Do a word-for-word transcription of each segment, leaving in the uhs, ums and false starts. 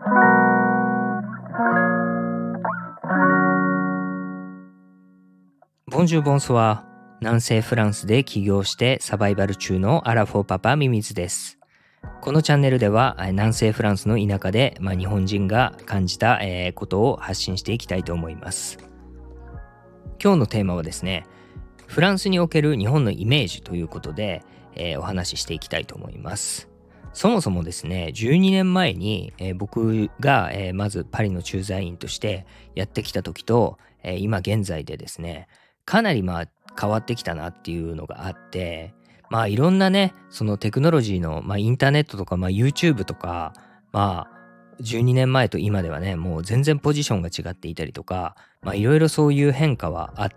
ボンジューボンソワ。南西フランスで起業してサバイバル中のアラフォーパパミミズです。このチャンネルでは南西フランスの田舎で、まあ、日本人が感じた、えーことを発信していきたいと思います。今日のテーマはですね、フランスにおける日本のイメージということで、えーお話ししていきたいと思います。そもそもですね、じゅうにねんまえに、えー僕が、えーまずパリの駐在員としてやってきた時と、えー今現在でですね、かなりまあ変わってきたなっていうのがあって、まあいろんなね、そのテクノロジーの、まあ、インターネットとか、まあ、YouTube とか、まあじゅうにねんまえと今ではね、もう全然ポジションが違っていたりとか、まあいろいろそういう変化はあって、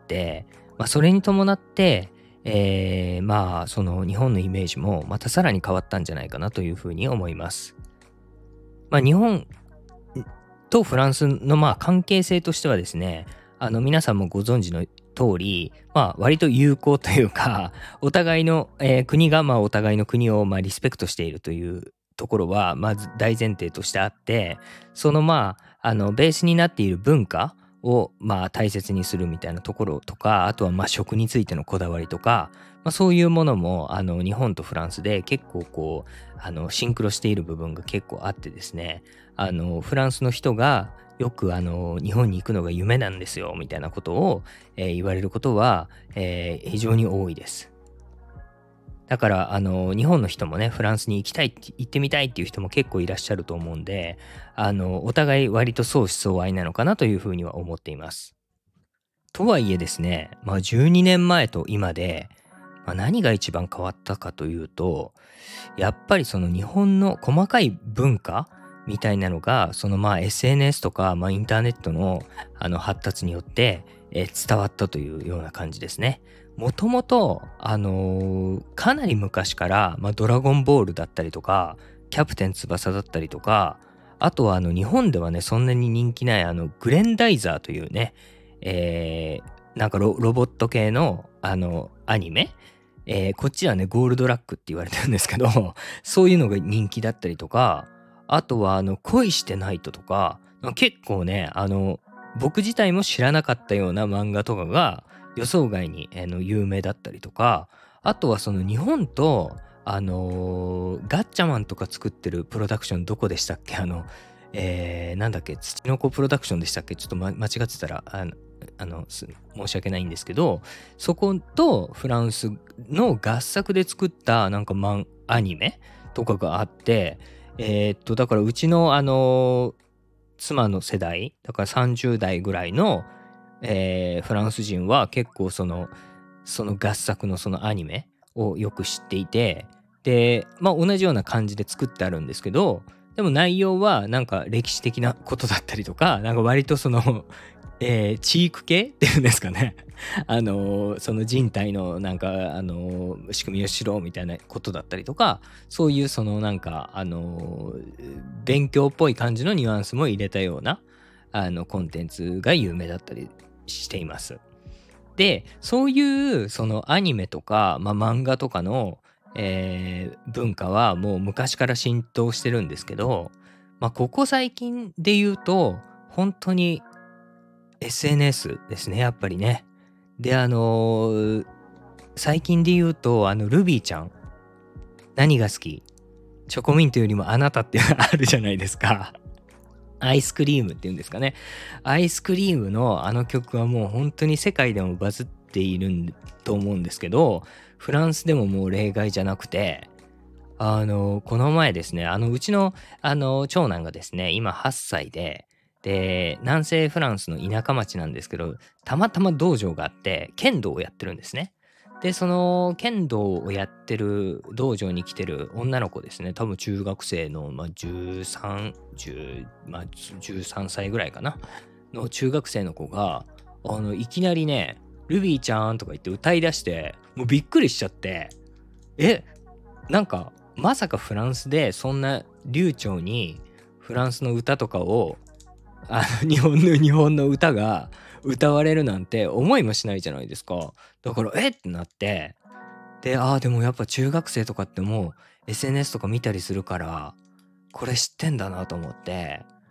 まあそれに伴って、えーまあその日本のイメージもまたさらに変わったんじゃないかなというふうに思います。まあ日本とフランスのまあ関係性としてはですね、あの皆さんもご存知の通り、まあ割と友好というか、お互いの、えー国がまあお互いの国をまあリスペクトしているというところはまず大前提としてあって、そのまああのベースになっている文化をまあ大切にするみたいなところとか、あとはまあ食についてのこだわりとか、まあ、そういうものもあの日本とフランスで結構こうあのシンクロしている部分が結構あってですね、あのフランスの人がよくあの日本に行くのが夢なんですよみたいなことを、えー言われることは、えー非常に多いです。だからあの日本の人もね、フランスに行きたいって行ってみたいっていう人も結構いらっしゃると思うんで、あのお互い割と相思相愛なのかなというふうには思っています。とはいえですね、まあじゅうにねんまえと今で、まあ、何が一番変わったかというと、やっぱりその日本の細かい文化みたいなのが、そのまあ エスエヌエス とか、まあ、インターネットのあの発達によって、えー伝わったというような感じですね。もともと、あのーかなり昔から、まあ、ドラゴンボールだったりとか、キャプテン翼だったりとか、あとはあの日本ではね、そんなに人気ないあのグレンダイザーというね、えーなんかロロボット系のあのアニメ、えーこっちはね、ゴールドラックって言われてるんですけど、そういうのが人気だったりとか、あとは、あの、恋してナイトとか、結構ね、あの、僕自体も知らなかったような漫画とかが予想外に、あの、有名だったりとか、あとはその日本と、あのーガッチャマンとか作ってるプロダクションどこでしたっけ？あの、えーなんだっけ、土の子プロダクションでしたっけ？ちょっと、ま、間違ってたら、あの、あのす申し訳ないんですけど、そことフランスの合作で作ったなんかマンアニメとかがあって、えーっとだからうちのあの妻の世代だからさんじゅう代ぐらいの、えーフランス人は結構そのその合作のそのアニメをよく知っていて、でまあ同じような感じで作ってあるんですけど、でも内容はなんか歴史的なことだったりとか、なんか割とそのえー、チーク系っていうんですかね。あのーその人体のなんか、あのー仕組みを知ろうみたいなことだったりとか、そういうそのなんか、あのー勉強っぽい感じのニュアンスも入れたような、あの、コンテンツが有名だったりしています。で、そういうそのアニメとか、まあ、漫画とかの、えー文化はもう昔から浸透してるんですけど、まあ、ここ最近で言うと、本当に エスエヌエス ですね、やっぱりね。で、あのー最近で言うと、あの、ルビーちゃん、何が好き？チョコミントよりもあなたっていうのあるじゃないですか。アイスクリームっていうんですかね。アイスクリームのあの曲はもう本当に世界でもバズっているんと思うんですけど、フランスでももう例外じゃなくて、あの、この前ですね、あの、うちの、あの、長男がですね、今はっさいで、で、南西フランスの田舎町なんですけど、たまたま道場があって、剣道をやってるんですね。で、その剣道をやってる道場に来てる女の子ですね、多分中学生の、まあ、じゅうさん、じゅう、まあ、じゅうさんさいぐらいかな、の中学生の子が、あの、いきなりね、ルビーちゃんとか言って歌い出して、もうびっくりしちゃって、え、なんかまさかフランスでそんな流暢にフランスの歌とかをあの日本の日本の歌が歌われるなんて思いもしないじゃないですか。だからえってなって、で、ああでもやっぱ中学生とかってもう エスエヌエス とか見たりするからこれ知ってんだなと思って、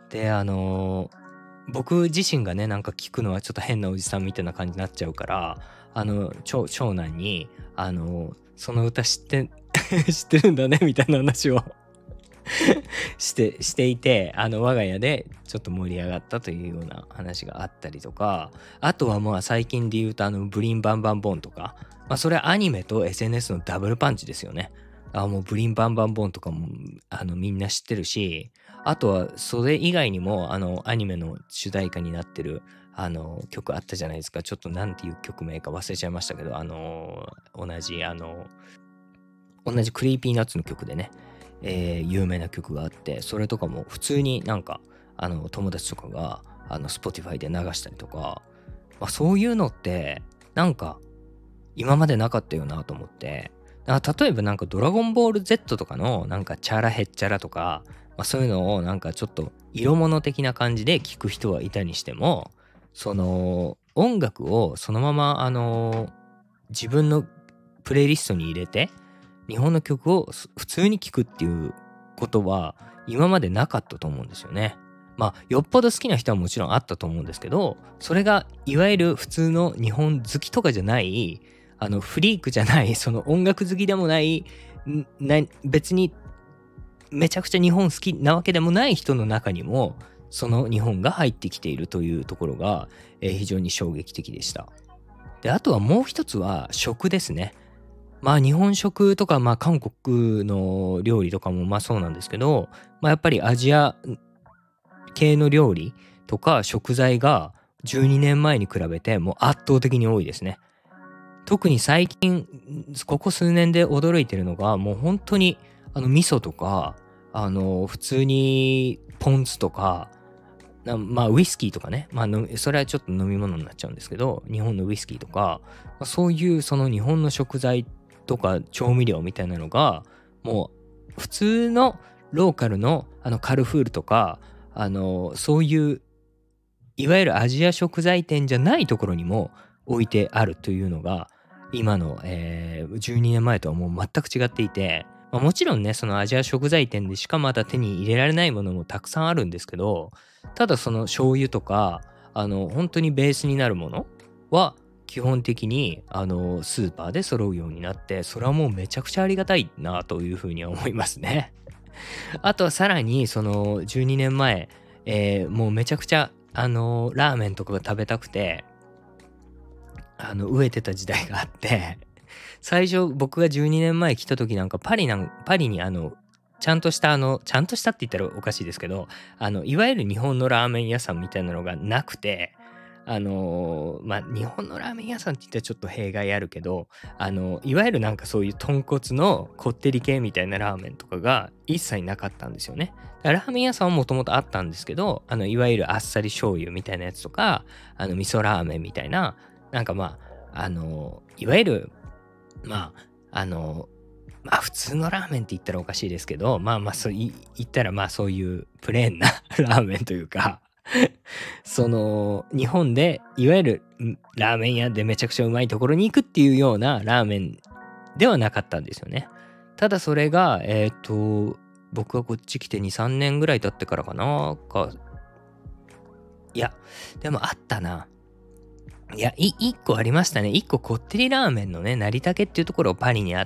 であの僕自身がねなんか聞くのはちょっと変なおじさんみたいな感じになっちゃうから、あの長長男にあのその歌知って知ってるんだねみたいな話をしてしていて、あの我が家でちょっと盛り上がったというような話があったりとか、あとはまあ最近で言うとあのブリンバンバンボンとか、まあそれはアニメと エスエヌエス のダブルパンチですよね。あもうブリンバンバンボンとかもあのみんな知ってるし、あとはそれ以外にもあのアニメの主題歌になってるあの曲あったじゃないですか。ちょっとなんていう曲名か忘れちゃいましたけど、あの同じあの同じクリーピーナッツの曲でね、えー有名な曲があって、それとかも普通になんかあの友達とかがあの Spotify で流したりとか、まあ、そういうのってなんか今までなかったよなと思って、だから例えばなんかドラゴンボール Z とかのなんかチャラヘッチャラとか、まあ、そういうのをなんかちょっと色物的な感じで聞く人はいたにしても、その音楽をそのままあの自分のプレイリストに入れて日本の曲をす普通に聴くっていうことは今までなかったと思うんですよね。まあよっぽど好きな人はもちろんあったと思うんですけど、それがいわゆる普通の日本好きとかじゃない、あのフリークじゃない、その音楽好きでもない、んな別にめちゃくちゃ日本好きなわけでもない人の中にもその日本が入ってきているというところが、えー非常に衝撃的でした。で、あとはもう一つは食ですね。まあ日本食とか、まあ韓国の料理とかもまあそうなんですけど、まあやっぱりアジア系の料理とか食材がじゅうにねんまえに比べてもう圧倒的に多いですね。特に最近、ここ数年で驚いてるのが、もう本当にあの味噌とか、あの普通にポン酢とか、なまあウイスキーとかね、まあ飲みそれはちょっと飲み物になっちゃうんですけど、日本のウイスキーとか、まあそういうその日本の食材とか調味料みたいなのが、もう普通のローカルのあのカルフールとか、あのそういういわゆるアジア食材店じゃないところにも置いてあるというのが今の、えーじゅうにねんまえとはもう全く違っていて、まあ、もちろんねそのアジア食材店でしかまだ手に入れられないものもたくさんあるんですけど、ただその醤油とかあの本当にベースになるものは基本的にあのスーパーで揃うようになって、それはもうめちゃくちゃありがたいなというふうには思いますね。あとはさらにそのじゅうにねんまえ、えーもうめちゃくちゃあのラーメンとかが食べたくてあの飢えてた時代があって、最初僕がじゅうにねんまえ来た時なんかパリなんパリにあのちゃんとしたあのちゃんとしたって言ったらおかしいですけど、あのいわゆる日本のラーメン屋さんみたいなのがなくて、あのーまあ日本のラーメン屋さんって言ったらちょっと弊害あるけど、あのいわゆるなんかそういう豚骨のこってり系みたいなラーメンとかが一切なかったんですよね。だからラーメン屋さんはもともとあったんですけど、あのいわゆるあっさり醤油みたいなやつとか、あの味噌ラーメンみたいな、なんかまああのいわゆるまああのまあ普通のラーメンって言ったらおかしいですけど、まあまあそうい言ったらまあそういうプレーンなラーメンというかその日本でいわゆるんラーメン屋でめちゃくちゃうまいところに行くっていうようなラーメンではなかったんですよね。ただそれがえっ、と僕がこっち来てにさんねんぐらい経ってからかなか、いやでもあったな。いや、い、一個ありましたね。一個こってりラーメンのね、成田家っていうところパリにあって、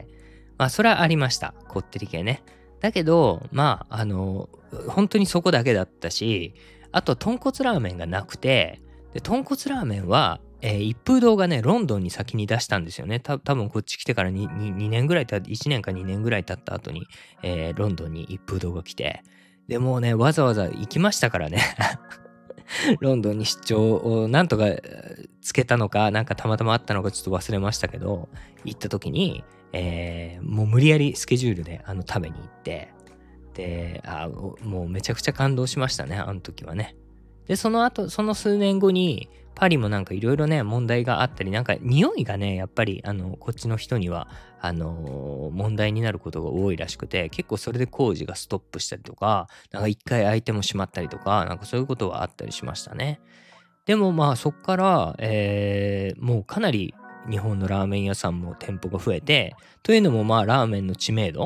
まあ、それはありました。こってり系ね。だけど、まあ、あの、本当にそこだけだったし、あと、豚骨ラーメンがなくて、で、豚骨ラーメンは、えー一風堂がね、ロンドンに先に出したんですよね。た多分こっち来てからにににねんぐらい経って、いちねんかにねんぐらい経った後に、えーロンドンに一風堂が来て、でもうね、わざわざ行きましたからね。ロンドンに出張をなんとかつけたのか、なんかたまたまあったのかちょっと忘れましたけど、行った時に、えーもう無理やりスケジュールであの食べに行って、で、あもうめちゃくちゃ感動しましたね、あの時はね。で、その後、その数年後に、パリもなんかいろいろね、問題があったり、なんか匂いがね、やっぱり、あの、こっちの人には、あのー問題になることが多いらしくて、結構それで工事がストップしたりとか、なんか一回開いても閉まったりとか、なんかそういうことはあったりしましたね。でもまあそっから、えーもうかなり日本のラーメン屋さんも店舗が増えて、というのもまあラーメンの知名度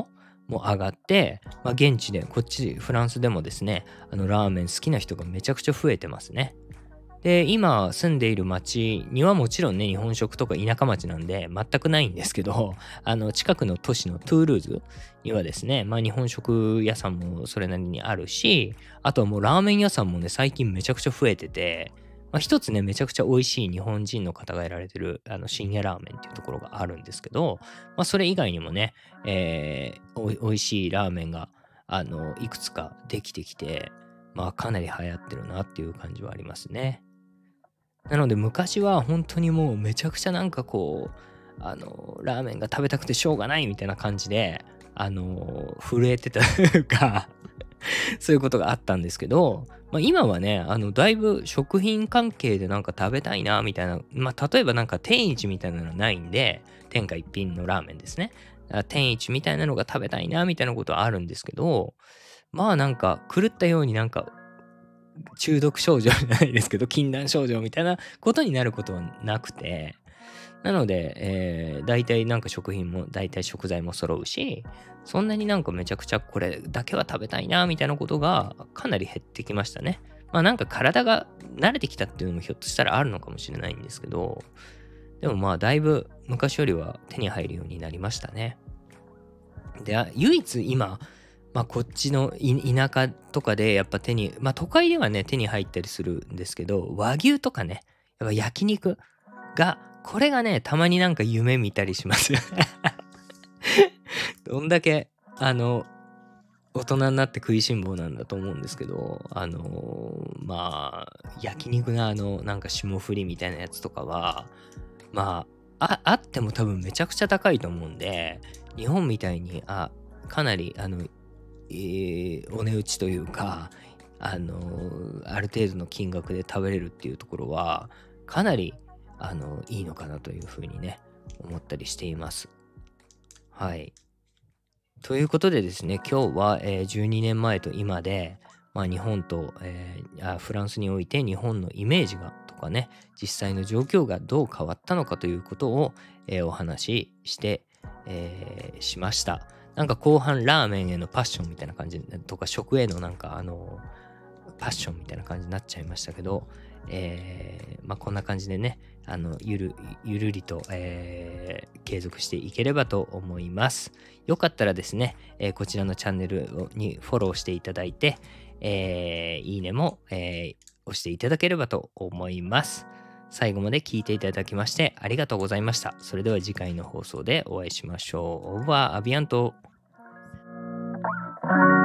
も上がって、まあ、現地でこっちフランスでもですね、あのラーメン好きな人がめちゃくちゃ増えてますね。で、今住んでいる町にはもちろんね、日本食とか田舎町なんで全くないんですけど、あの近くの都市のトゥールーズにはですね、まあ日本食屋さんもそれなりにあるし、あとはもうラーメン屋さんもね、最近めちゃくちゃ増えてて、まあ、一つね、めちゃくちゃ美味しい日本人の方がやられてるあの深夜ラーメンっていうところがあるんですけど、まあそれ以外にもね、えー、おい美味しいラーメンがあのいくつかできてきて、まあかなり流行ってるなっていう感じはありますね。なので昔は本当にもうめちゃくちゃなんかこう、あの、ラーメンが食べたくてしょうがないみたいな感じで、あの、震えてたというかそういうことがあったんですけど、まあ、今はね、あの、だいぶ食品関係でなんか食べたいなみたいな、まあ、例えばなんか天一みたいなのはないんで、天下一品のラーメンですね。天一みたいなのが食べたいなみたいなことはあるんですけど、まあなんか狂ったようになんか中毒症状じゃないですけど、禁断症状みたいなことになることはなくて、なので、えー、大体なんか食品も大体食材も揃うし、そんなになんかめちゃくちゃこれだけは食べたいなみたいなことがかなり減ってきましたね。まあなんか体が慣れてきたっていうのもひょっとしたらあるのかもしれないんですけど、でもまあだいぶ昔よりは手に入るようになりましたね。で、あ唯一今、まあこっちのい田舎とかでやっぱ手に、まあ都会ではね手に入ったりするんですけど、和牛とかね、やっぱ焼肉が、これがね、たまになんか夢見たりしますよね。どんだけ、あの、大人になって食いしん坊なんだと思うんですけど、あのーまあ、焼肉のあの、なんか霜降りみたいなやつとかは、まあ、あ、あっても多分めちゃくちゃ高いと思うんで、日本みたいに、あ、かなり、あの、えーお値打ちというか、あのーある程度の金額で食べれるっていうところは、かなり、あの、いいのかなというふうにね、思ったりしています。はい。ということでですね、今日は、えーじゅうにねんまえと今で、まあ、日本と、えーあフランスにおいて日本のイメージがとかね、実際の状況がどう変わったのかということを、えーお話しして、えーしました。なんか後半ラーメンへのパッションみたいな感じとか食へのなんかあのパッションみたいな感じになっちゃいましたけど、えーまあ、こんな感じでね、あのゆるゆるりと、えー継続していければと思います。よかったらですね、えーこちらのチャンネルにフォローしていただいて、えーいいねも、えー押していただければと思います。最後まで聞いていただきましてありがとうございました。それでは次回の放送でお会いしましょう。オーバーアビアント。